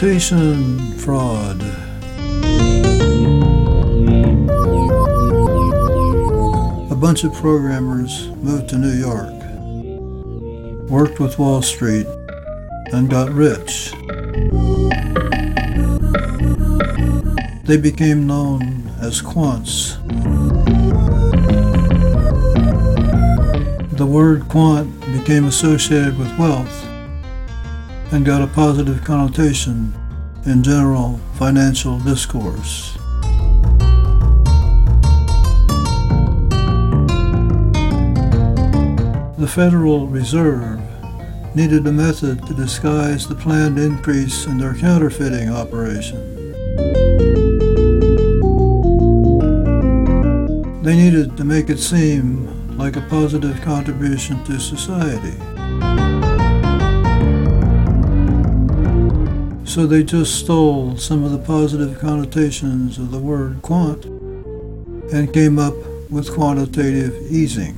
Quantitation fraud. A bunch of programmers moved to New York, worked with Wall Street, and got rich. They became known as quants. The word quant became associated with wealth and got a positive connotation in general financial discourse. The Federal Reserve needed a method to disguise the planned increase in their counterfeiting operation. They needed to make it seem like a positive contribution to society. So they just stole some of the positive connotations of the word quant and came up with quantitative easing.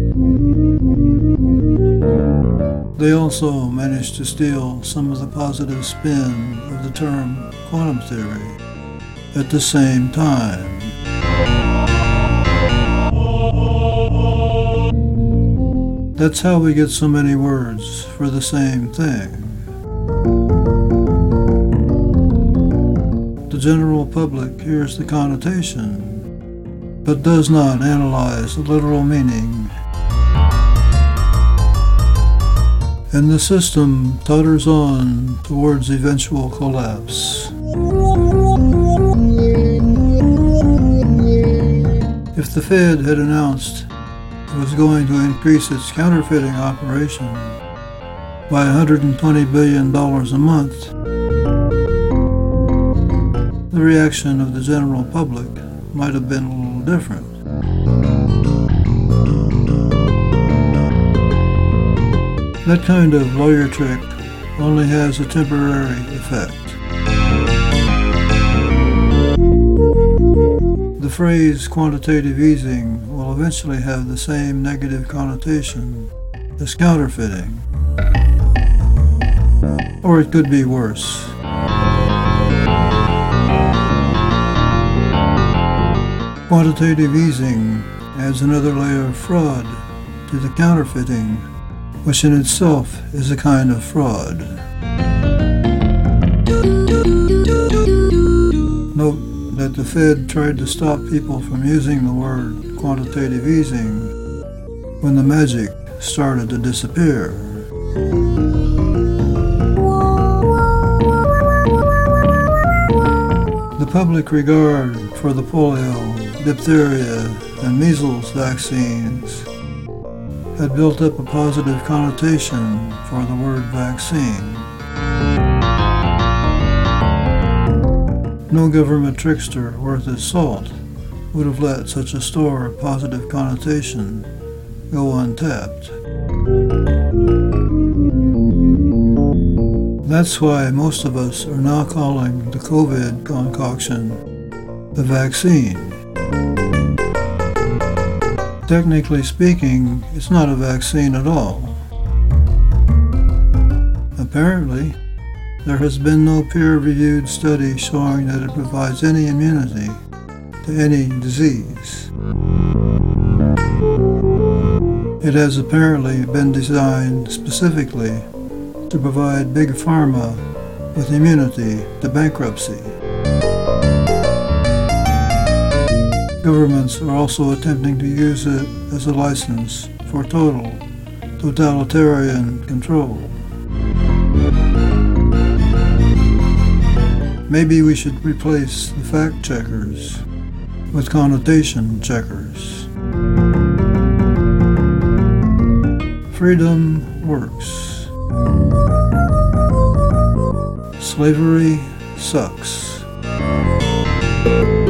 They also managed to steal some of the positive spin of the term quantum theory at the same time. That's how we get so many words for the same thing. The general public hears the connotation, but does not analyze the literal meaning. And the system totters on towards eventual collapse. If the Fed had announced it was going to increase its counterfeiting operation by $120 billion a month, the reaction of the general public might have been a little different. That kind of lawyer trick only has a temporary effect. The phrase quantitative easing will eventually have the same negative connotation as counterfeiting. Or it could be worse. Quantitative easing adds another layer of fraud to the counterfeiting, which in itself is a kind of fraud. Note that the Fed tried to stop people from using the word quantitative easing when the magic started to disappear. The public regard for the polio, diphtheria, and measles vaccines had built up a positive connotation for the word vaccine. No government trickster worth his salt would have let such a store of positive connotation go untapped. That's why most of us are now calling the COVID concoction the vaccine. Technically speaking, it's not a vaccine at all. Apparently, there has been no peer-reviewed study showing that it provides any immunity to any disease. It has apparently been designed specifically to provide Big Pharma with immunity to bankruptcy. Governments are also attempting to use it as a license for totalitarian control. Maybe we should replace the fact checkers with connotation checkers. Freedom works. Slavery sucks.